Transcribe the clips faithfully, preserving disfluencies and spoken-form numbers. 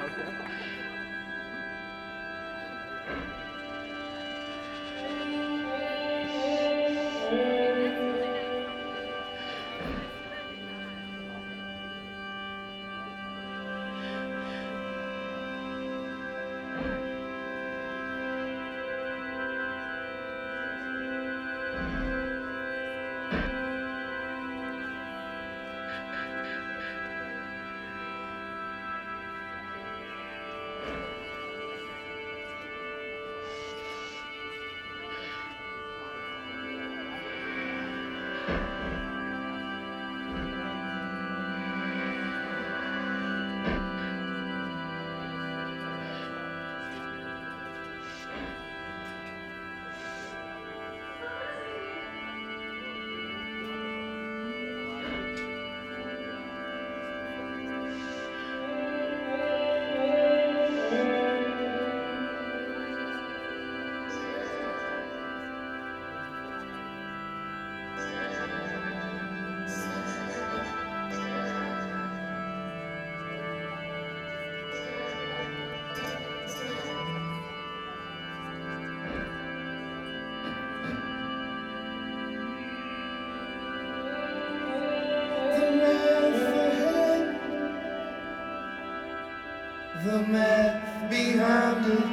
The math behind it,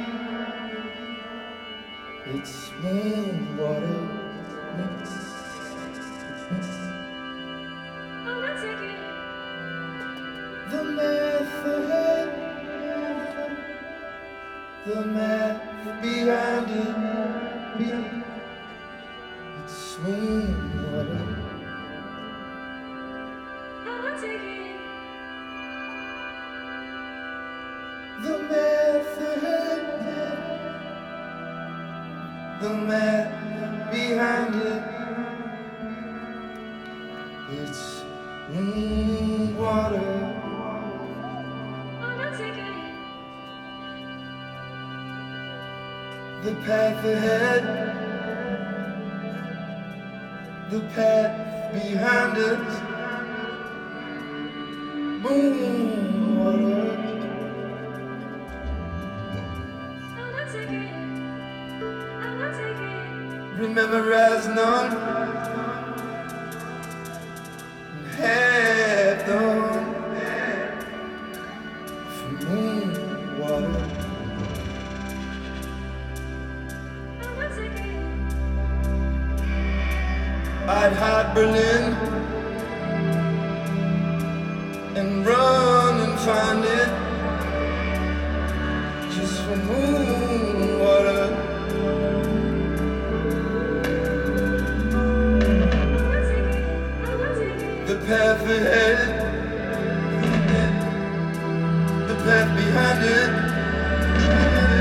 it's moon water. The math ahead, the math behind it, it's moon water. The math ahead, the math behind it, it's moon water. The path ahead, the path behind it, moon water. Remember as none have done for moon water. I'd hide Berlin and run and find it just for moon water. The path ahead, the path behind it.